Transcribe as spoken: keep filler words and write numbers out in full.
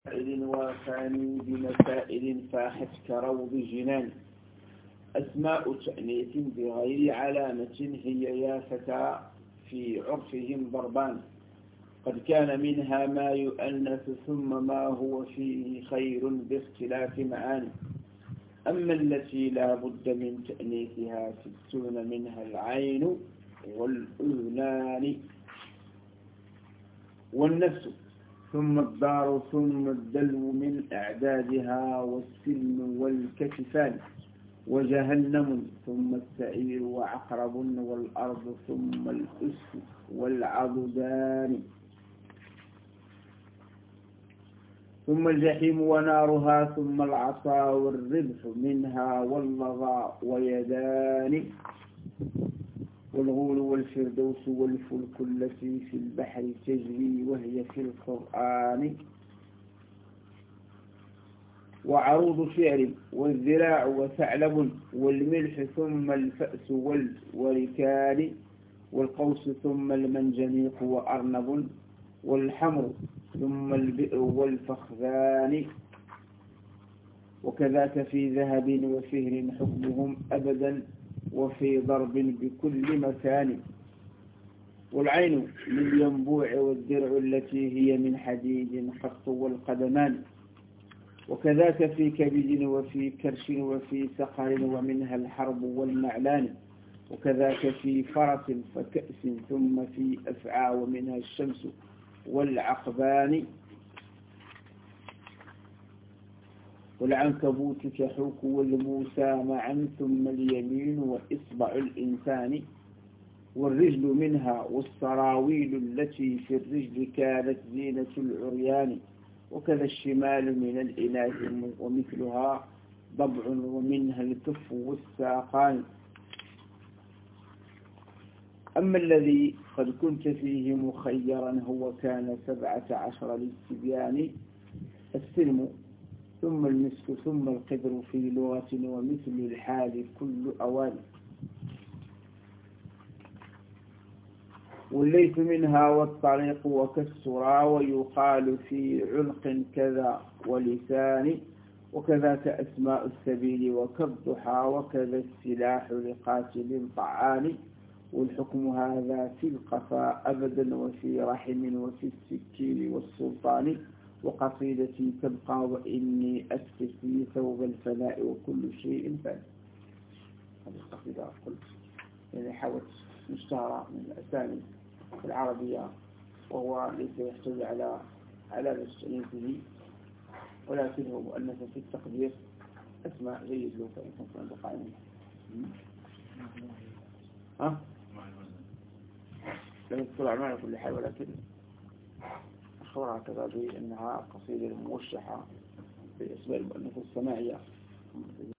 مسائل وافاني بمسائل فاحت كروض جنان. أسماء تأنيث بغير علامة هي يا فتى في عرفهم ضربان. قد كان منها ما يؤنث ثم ما هو فيه خير باختلاف معاني. أما التي لا بد من تأنيثها ستون منها العين والأذنان والنفس ثم الدار ثم الدلو من أعدادها والسلم والكتفان وجهنم ثم السعير وعقرب والأرض ثم الأس والعضدان ثم الجحيم ونارها ثم العصا والربح منها واللظى ويدان والغول والفردوس والفلك التي في البحر تجري وهي في القرآن وعروض شعر والذراع وثعلب والملح ثم الفأس والوركان والقوس ثم المنجنيق وأرنب والحمر ثم البئر والفخذان وكذاك في ذهب وفهر حكمهم أبدا وفي ضرب بكل مكان والعين للينبوع والدرع التي هي من حديد خط والقدمان وكذاك في كبد وفي كرش وفي سقر ومنها الحرب والمعلان وكذاك في فرس فكأس ثم في أفعى ومنها الشمس والعقبان والعنكبوت كحوك والموسى معا ثم اليمين وإصبع الإنسان والرجل منها والسراويل التي في الرجل كانت زينة العريان وكذا الشمال من الإناث ومثلها ضبع ومنها الكف والساقان. أما الذي قد كنت فيه مخيرا هو كان سبعة عشر للتبيان السلم ثم المسك ثم القدر في لغة ومثل الحال كل أوان والليث منها والطريق وكالسرى ويقال في عنق كذا ولسان وكذاك أسماء السبيل وكالضحى وكذا السلاح لقاتل طعان والحكم هذا في القفا أبدا وفي رحم وفي السكين والسلطان وقصيدتي تبقى وإني أسكتي ثوب الفناء وكل شيء فان. هذه القصيدة قلت يعني حاولت مشتهرة من الأسامي في العربية وهو ليس يحتوي على على تأنيثه ولكنه مؤنث في التقدير أسماء جيد له فإن كنت عند قائمين. ها؟ لم يذكر أعمال كل حال ولكن أخبرها كذا بأنها قصيدة موشحة بأسماء المؤنث السماعية.